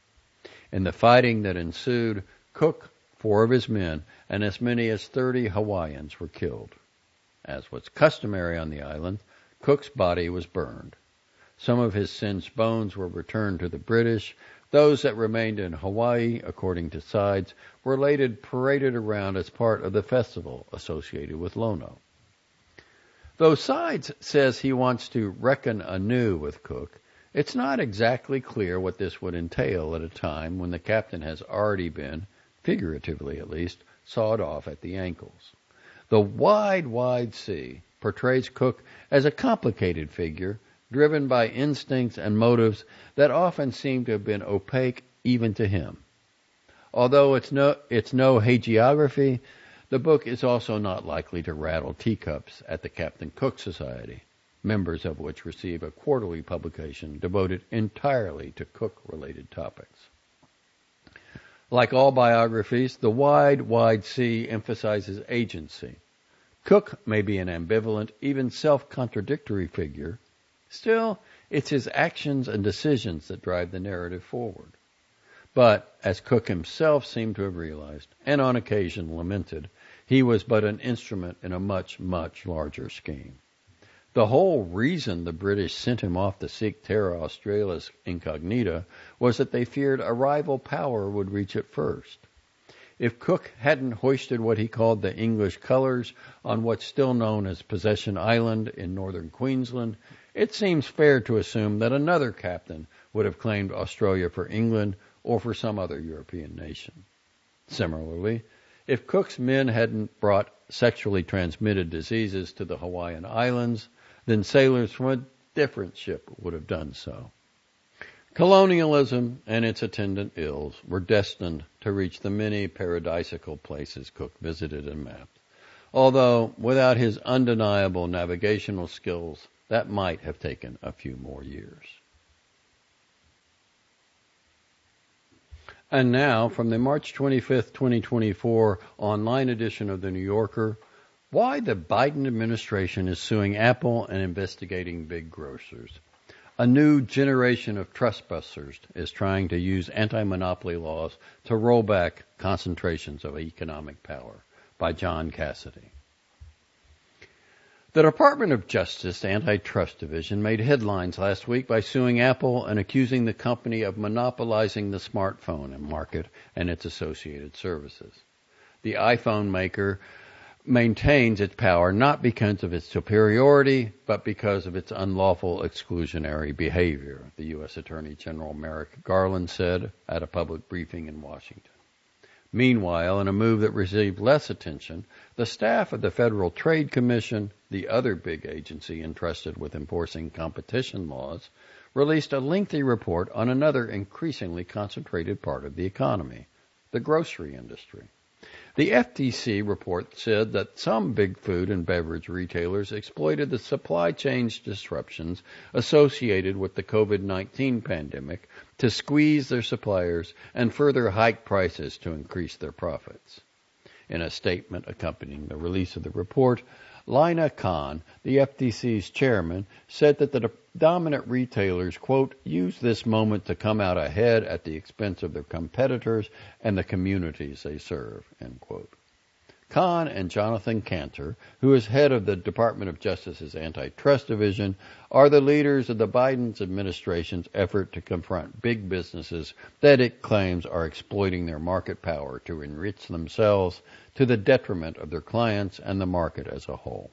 In the fighting that ensued, Cook, 4 of his men, and as many as 30 Hawaiians were killed. As was customary on the island, Cook's body was burned. Some of his singed bones were returned to the British. Those that remained in Hawaii, according to Sides, were later paraded around as part of the festival associated with Lono. Though Sides says he wants to reckon anew with Cook, it's not exactly clear what this would entail at a time when the captain has already been, figuratively at least, sawed off at the ankles. The Wide, Wide Sea portrays Cook as a complicated figure, driven by instincts and motives that often seem to have been opaque even to him. Although it's no hagiography, the book is also not likely to rattle teacups at the Captain Cook Society, members of which receive a quarterly publication devoted entirely to Cook-related topics. Like all biographies, The Wide, Wide Sea emphasizes agency. Cook may be an ambivalent, even self-contradictory figure. Still, it's his actions and decisions that drive the narrative forward. But, as Cook himself seemed to have realized, and on occasion lamented, he was but an instrument in a much, much larger scheme. The whole reason the British sent him off to seek Terra Australis incognita was that they feared a rival power would reach it first. If Cook hadn't hoisted what he called the English colours on what's still known as Possession Island in northern Queensland, it seems fair to assume that another captain would have claimed Australia for England or for some other European nation. Similarly, if Cook's men hadn't brought sexually transmitted diseases to the Hawaiian Islands, then sailors from a different ship would have done so. Colonialism and its attendant ills were destined to reach the many paradisical places Cook visited and mapped, although without his undeniable navigational skills, that might have taken a few more years. And now, from the March 25th, 2024 online edition of The New Yorker, why the Biden administration is suing Apple and investigating big grocers. A new generation of trustbusters is trying to use anti-monopoly laws to roll back concentrations of economic power, by John Cassidy. The Department of Justice Antitrust Division made headlines last week by suing Apple and accusing the company of monopolizing the smartphone market and its associated services. The iPhone maker maintains its power not because of its superiority, but because of its unlawful exclusionary behavior, the U.S. Attorney General Merrick Garland said at a public briefing in Washington. Meanwhile, in a move that received less attention, the staff of the Federal Trade Commission, the other big agency entrusted with enforcing competition laws, released a lengthy report on another increasingly concentrated part of the economy, the grocery industry. The FTC report said that some big food and beverage retailers exploited the supply chain disruptions associated with the COVID-19 pandemic to squeeze their suppliers and further hike prices to increase their profits. In a statement accompanying the release of the report, Lina Khan, the FTC's chairman, said that the dominant retailers, quote, use this moment to come out ahead at the expense of their competitors and the communities they serve, end quote. Khan and Jonathan Kanter, who is head of the Department of Justice's Antitrust Division, are the leaders of the Biden administration's effort to confront big businesses that it claims are exploiting their market power to enrich themselves to the detriment of their clients and the market as a whole.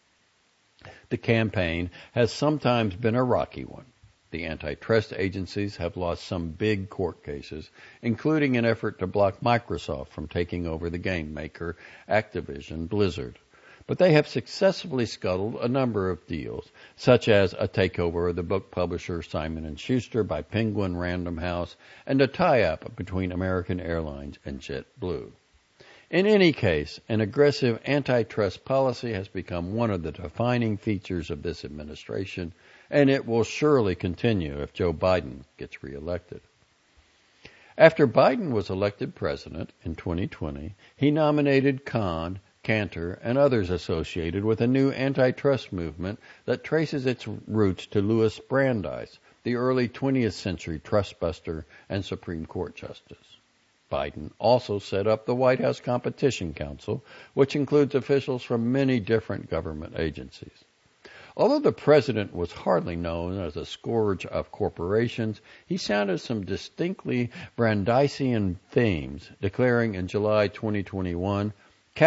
The campaign has sometimes been a rocky one. The antitrust agencies have lost some big court cases, including an effort to block Microsoft from taking over the game maker Activision Blizzard. But they have successfully scuttled a number of deals, such as a takeover of the book publisher Simon & Schuster by Penguin Random House and a tie-up between American Airlines and JetBlue. In any case, an aggressive antitrust policy has become one of the defining features of this administration, and it will surely continue if Joe Biden gets reelected. After Biden was elected president in 2020, he nominated Khan, Kanter, and others associated with a new antitrust movement that traces its roots to Louis Brandeis, the early 20th century trustbuster and Supreme Court justice. Biden also set up the White House Competition Council, which includes officials from many different government agencies. Although the president was hardly known as a scourge of corporations, he sounded some distinctly Brandeisian themes, declaring in July 2021,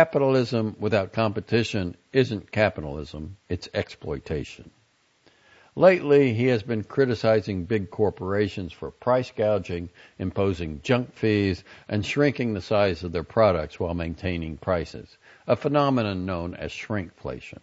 capitalism without competition isn't capitalism, it's exploitation. Lately, he has been criticizing big corporations for price gouging, imposing junk fees, and shrinking the size of their products while maintaining prices, a phenomenon known as shrinkflation.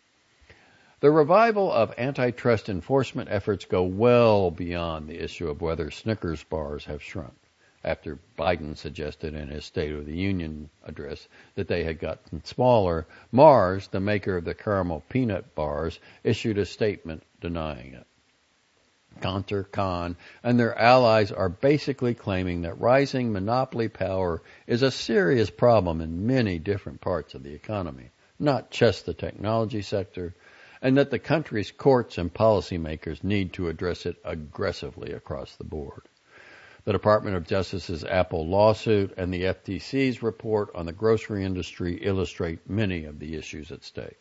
The revival of antitrust enforcement efforts go well beyond the issue of whether Snickers bars have shrunk, after Biden suggested in his State of the Union address that they had gotten smaller. Mars, the maker of the caramel peanut bars, issued a statement denying it. Kantar, Khan, and their allies are basically claiming that rising monopoly power is a serious problem in many different parts of the economy, not just the technology sector, and that the country's courts and policymakers need to address it aggressively across the board. The Department of Justice's Apple lawsuit and the FTC's report on the grocery industry illustrate many of the issues at stake.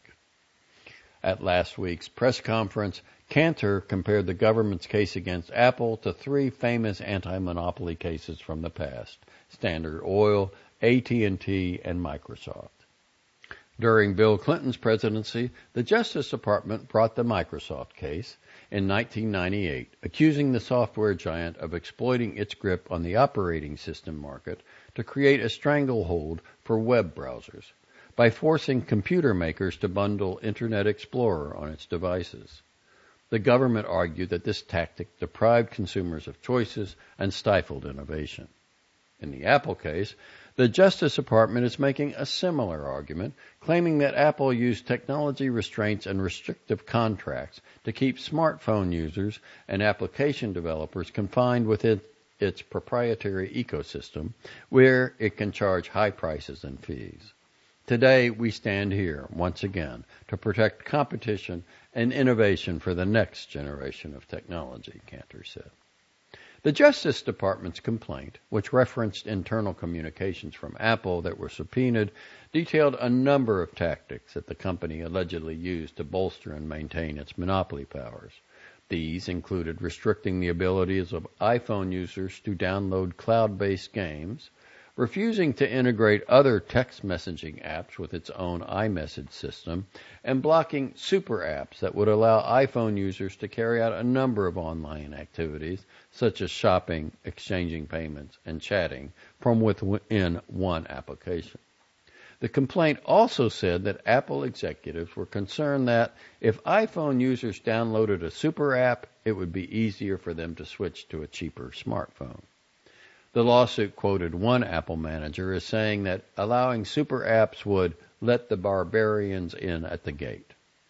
At last week's press conference, Kantar compared the government's case against Apple to three famous anti-monopoly cases from the past: Standard Oil, AT&T, and Microsoft. During Bill Clinton's presidency, the Justice Department brought the Microsoft case in 1998, accusing the software giant of exploiting its grip on the operating system market to create a stranglehold for web browsers by forcing computer makers to bundle Internet Explorer on its devices. The government argued that this tactic deprived consumers of choices and stifled innovation. In the Apple case, the Justice Department is making a similar argument, claiming that Apple used technology restraints and restrictive contracts to keep smartphone users and application developers confined within its proprietary ecosystem, where it can charge high prices and fees. Today, we stand here, once again, to protect competition and innovation for the next generation of technology, Kantar said. The Justice Department's complaint, which referenced internal communications from Apple that were subpoenaed, detailed a number of tactics that the company allegedly used to bolster and maintain its monopoly powers. These included restricting the abilities of iPhone users to download cloud-based games, refusing to integrate other text messaging apps with its own iMessage system, and blocking super apps that would allow iPhone users to carry out a number of online activities, such as shopping, exchanging payments, and chatting from within one application. The complaint also said that Apple executives were concerned that if iPhone users downloaded a super app, it would be easier for them to switch to a cheaper smartphone. The lawsuit quoted one Apple manager as saying that allowing super apps would let the barbarians in at the gate.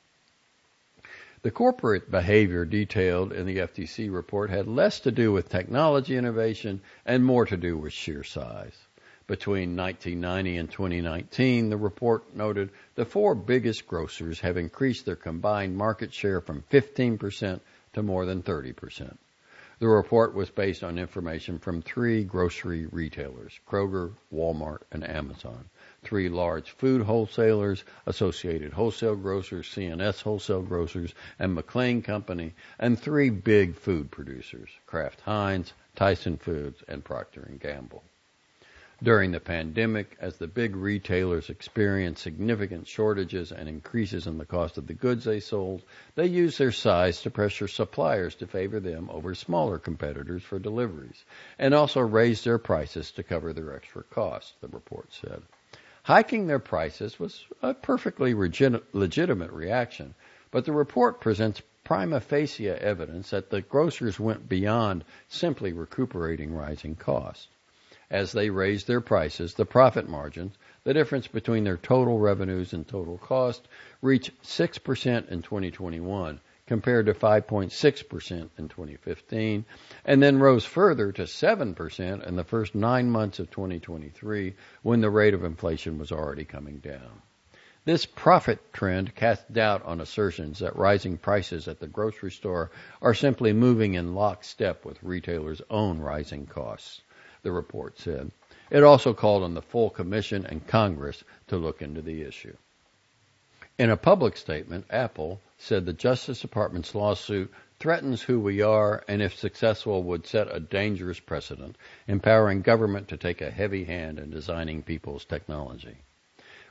The corporate behavior detailed in the FTC report had less to do with technology innovation and more to do with sheer size. Between 1990 and 2019, the report noted the four biggest grocers have increased their combined market share from 15% to more than 30%. The report was based on information from three grocery retailers: Kroger, Walmart, and Amazon, three large food wholesalers, Associated Wholesale Grocers, C&S Wholesale Grocers, and McLean Company, and three big food producers: Kraft Heinz, Tyson Foods, and Procter & Gamble. During the pandemic, as the big retailers experienced significant shortages and increases in the cost of the goods they sold, they used their size to pressure suppliers to favor them over smaller competitors for deliveries, and also raised their prices to cover their extra costs, the report said. Hiking their prices was a perfectly legitimate reaction, but the report presents prima facie evidence that the grocers went beyond simply recuperating rising costs. As they raised their prices, the profit margins, the difference between their total revenues and total cost, reached 6% in 2021 compared to 5.6% in 2015, and then rose further to 7% in the first 9 months of 2023 when the rate of inflation was already coming down. This profit trend casts doubt on assertions that rising prices at the grocery store are simply moving in lockstep with retailers' own rising costs, the report said. It also called on the full Commission and Congress to look into the issue. In a public statement, Apple said the Justice Department's lawsuit threatens who we are and, if successful, would set a dangerous precedent, empowering government to take a heavy hand in designing people's technology.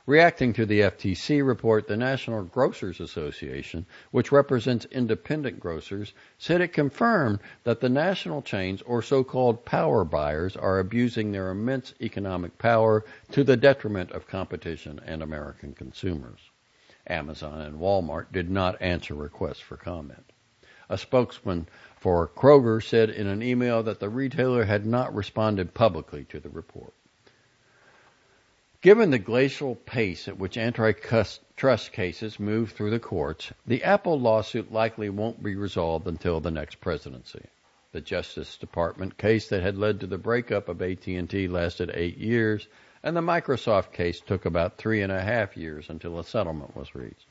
Reacting to the FTC report, the National Grocers Association, which represents independent grocers, said it confirmed that the national chains, or so-called power buyers, are abusing their immense economic power to the detriment of competition and American consumers. Amazon and Walmart did not answer requests for comment. A spokesman for Kroger said in an email that the retailer had not responded publicly to the report. Given the glacial pace at which antitrust cases move through the courts, the Apple lawsuit likely won't be resolved until the next presidency. The Justice Department case that had led to the breakup of AT&T lasted 8 years, and the Microsoft case took about 3.5 years until a settlement was reached.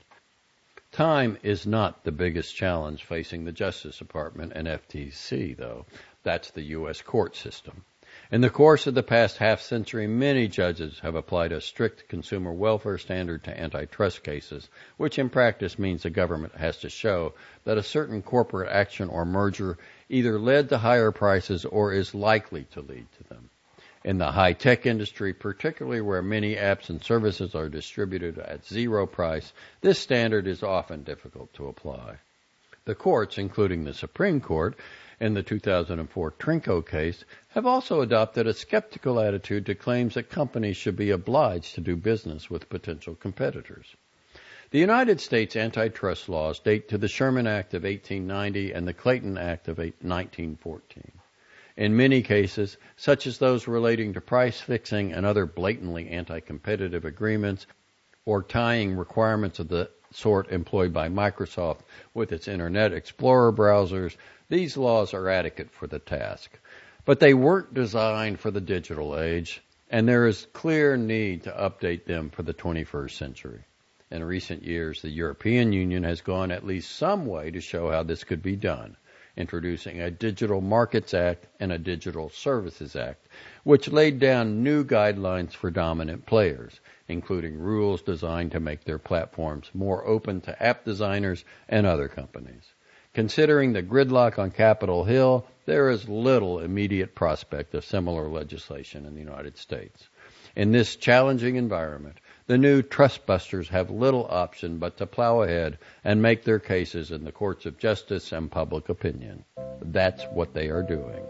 Time is not the biggest challenge facing the Justice Department and FTC, though. That's the U.S. court system. In the course of the past half-century, many judges have applied a strict consumer welfare standard to antitrust cases, which in practice means the government has to show that a certain corporate action or merger either led to higher prices or is likely to lead to them. In the high-tech industry, particularly where many apps and services are distributed at zero price, this standard is often difficult to apply. The courts, including the Supreme Court, in the 2004 Trinco case, have also adopted a skeptical attitude to claims that companies should be obliged to do business with potential competitors. The United States antitrust laws date to the Sherman Act of 1890 and the Clayton Act of 1914. In many cases, such as those relating to price fixing and other blatantly anti-competitive agreements, or tying requirements of the sort employed by Microsoft with its Internet Explorer browsers, these laws are adequate for the task. But they weren't designed for the digital age, and there is clear need to update them for the 21st century. In recent years, the European Union has gone at least some way to show how this could be done, introducing a Digital Markets Act and a Digital Services Act, which laid down new guidelines for dominant players, including rules designed to make their platforms more open to app designers and other companies. Considering the gridlock on Capitol Hill, there is little immediate prospect of similar legislation in the United States. In this challenging environment, the new trustbusters have little option but to plow ahead and make their cases in the courts of justice and public opinion. That's what they are doing.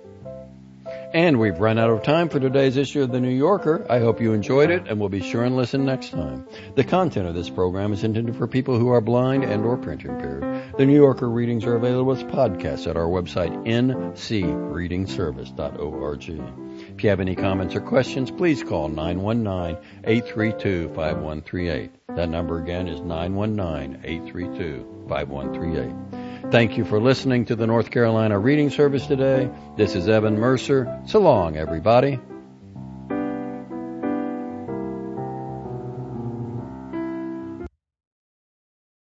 And we've run out of time for today's issue of The New Yorker. I hope you enjoyed it, and we'll be sure and listen next time. The content of this program is intended for people who are blind and or print impaired. The New Yorker readings are available as podcasts at our website, ncreadingservice.org. If you have any comments or questions, please call 919-832-5138. That number again is 919-832-5138. Thank you for listening to the North Carolina Reading Service today. This is Evan Mercer. So long, everybody.